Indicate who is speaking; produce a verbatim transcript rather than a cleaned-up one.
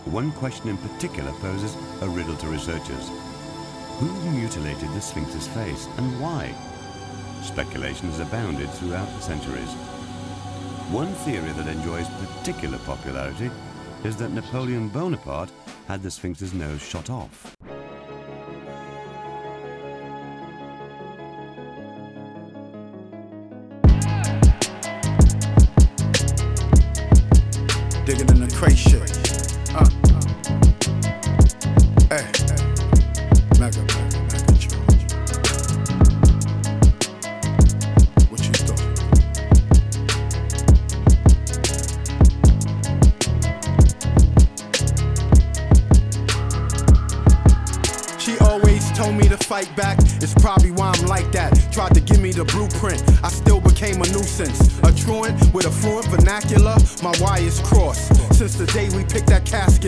Speaker 1: one question in particular poses a riddle to researchers. Who mutilated the Sphinx's face and why? Speculation has abounded throughout the centuries. One theory that enjoys particular popularity is that Napoleon Bonaparte had the Sphinx's nose shot off.
Speaker 2: Digging in the crate shit. Uh. Hey. Mega, mega, mega charge. What you thought? She always told me to fight back. It's probably why I'm like that. Tried to give me the blueprint. I still became a nuisance. A truant with a fluent vernacular. My wires crossed. Since the day we picked that casket.